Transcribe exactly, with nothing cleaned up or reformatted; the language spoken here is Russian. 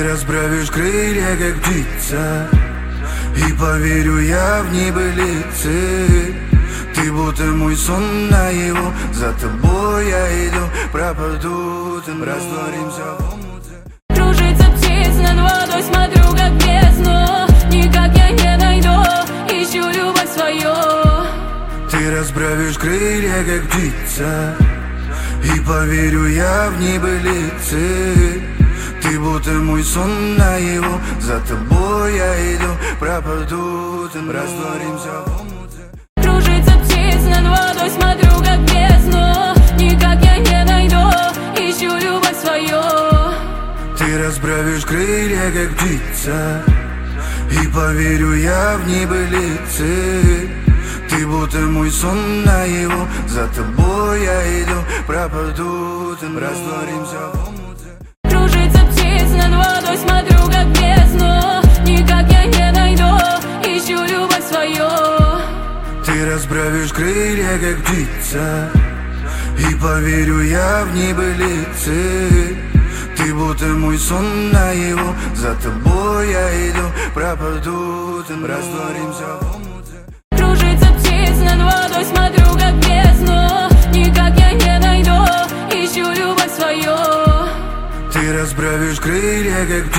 расправишь крылья, как птица, и поверю я в небылицы. Ты будто мой сон наяву, за тобой я иду, пропаду, ты растворимся в омуте. Кружится птиц над водой, смотрю как бездну, никак я не найду, ищу любовь свою. Ты расправишь крылья, как птица, и поверю я в небылицы. Ты будто мой сон наяву, за тобой я иду, пропаду, ты растворимся в омуте. Кружится птиц над водой, смотрю как бездну, никак я не найду, ищу любовь свою. Ты расправишь крылья, как птица, и поверю я в небылицы. Ты будто мой сон наяву, за тобой я иду, пропаду, ты растворимся в омуте. Кружится птиц над водой, смотрю как бездну, никак я не найду, ищу любовь свою. Ты расправишь крылья, как птица, и поверю я в небылицы. Ты будто мой сон наяву, за тобой я иду, пропаду, ты растворимся в омуте. Кружится птиц над водой, смотрю как бездну, никак я не найду, ищу любовь свою. Ты расправишь крылья, как птица,